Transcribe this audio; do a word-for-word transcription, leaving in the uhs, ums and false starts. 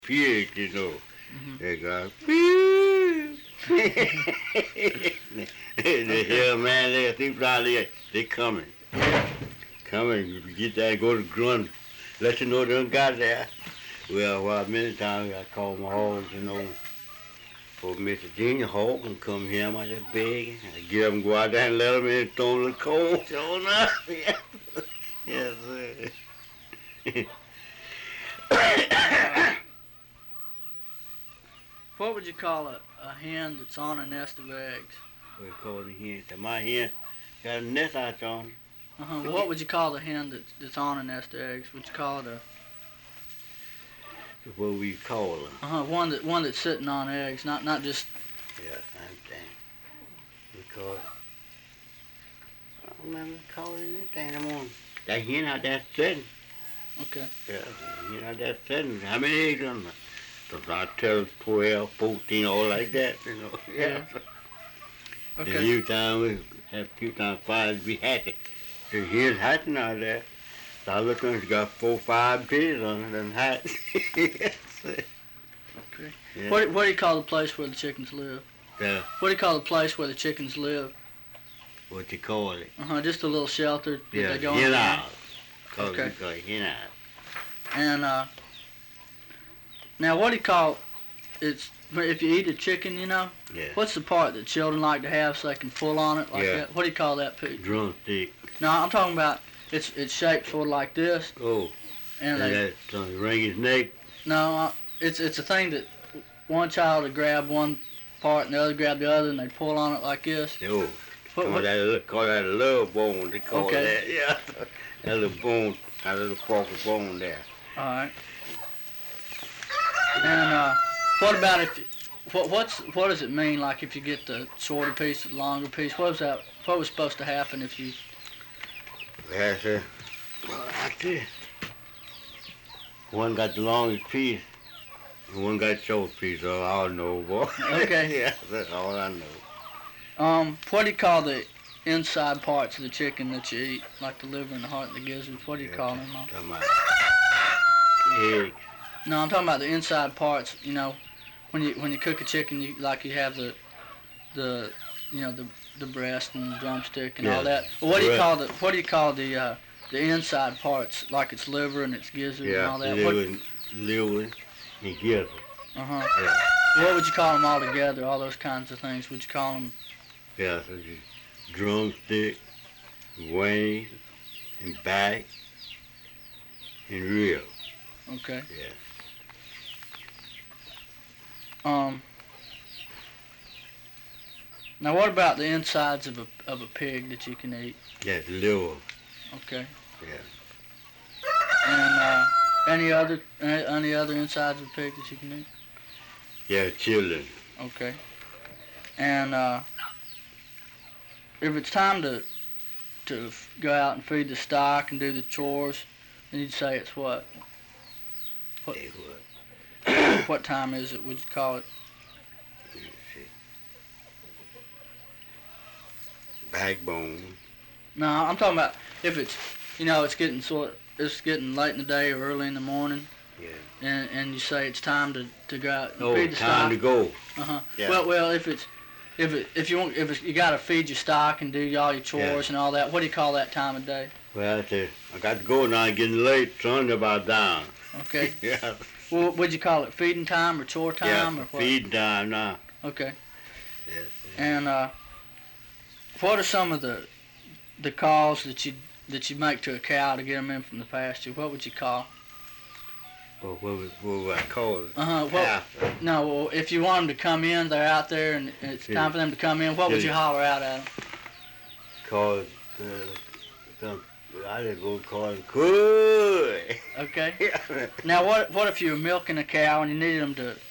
pig, you know. Mm-hmm. They go, pig. They hear, man, they think out there, they coming. Coming, get that, go to grunt, let you know they done got there. Well, well, many times I call my hogs, you know, for Mister Junior Hog and come here, I'm out there begging. I get them, go out there and let them in and throw them the cold. Sure enough, yeah. Yes, sir. What would you call a, a hen that's on a nest of eggs? What you call the hen? So my hen got a nest out on. Uh-huh. What would you call the hen that's, that's on a nest of eggs? Would you call it a... What we call her. Uh-huh, one that one that's sitting on eggs, not not just... Yeah, same thing. We call it... I don't remember calling anything no more. That hen out there sitting. Okay. Yeah, the hen out there sitting. How many eggs on there? So I tell twelve, fourteen, all like that, you know. Yeah. Okay. The few times we had a few times five we hatched. The hen's hatching out there. So I look at it, got four, five pigs on it and hatch. Yes. Okay. Yeah. What what do you call the place where the chickens live? Yeah. What do you call the place where the chickens live? What you call it? Uh huh. Just a little shelter that Yeah, they go hen in. house. Call Okay. it, we call it hen house. And uh, now what do you call it's if you eat a chicken, you know? Yeah. What's the part that children like to have so they can pull on it like Yeah. that? What do you call that pig? Drumstick. No, I'm talking about it's it's shaped sort of like this, Oh, and and they, that something ring his neck. no, uh, it's it's a thing that one child would grab one part and the other grab the other, and they pull on it like this. Oh, What, call what, that, call that a love bone. They call Okay. that. Yeah. That little bone, that little forky bone there. all right. And uh, what about if you, what what's what does it mean like if you get the shorter piece, the longer piece? What was that? What was supposed to happen if you? That's it. Well, like this. One got the longest piece, and one got the short piece. So I don't know, boy. Okay. Yeah, that's all I know. Um, what do you call the inside parts of the chicken that you eat, like the liver and the heart and the gizzards? What do you Yeah, call them? Mom? Talking about egg. No, I'm talking about the inside parts. You know, when you when you cook a chicken, you like you have the the you know the the breast and the drumstick and all Yeah. that. Well, what do you Right. call the what do you call the uh, the inside parts, like its liver and its gizzard and all Yeah, that? What, liver, liver, and gizzard. uh-huh. Yeah. What would you call them all together? All those kinds of things. Would you call them? Yeah, so just drumstick, wing, and back, and rib. Okay. Yeah. Um. Now, what about the insides of a of a pig that you can eat? Yeah, liver. Okay. Yeah. And uh, any other any, any other insides of a pig that you can eat? Yeah, children. Okay. And uh, if it's time to to f- go out and feed the stock and do the chores, then you'd say it's what? What They what? what time is it? Would you call it? Let me see. Backbone. No, I'm talking about if it's you know it's getting sort it's getting late in the day or early in the morning, Yeah. and and you say it's time to, to go out and Oh, feed the time to stock. go. Uh huh. Yeah. Well, well, if it's if it if you want if it's, you got to feed your stock and do all your chores Yeah. and all that, what do you call that time of day? Well, I said, I got to go now. It's getting late. Sun's about down. Okay. Yeah. Well, would you call it feeding time or chore time Yeah, or what? feeding time now. Okay. Yes. And uh, what are some of the the calls that you that you make to a cow to get them in from the pasture? What would you call? Well, what, was, what would I call it? Uh huh. What? After. No. Well, if you want them to come in, they're out there, and it's Yeah. time for them to come in. What would you Yeah. holler out at them? Call it, uh, some, I just go call it good. Okay. Yeah. Now, what what if you were milking a cow and you needed them to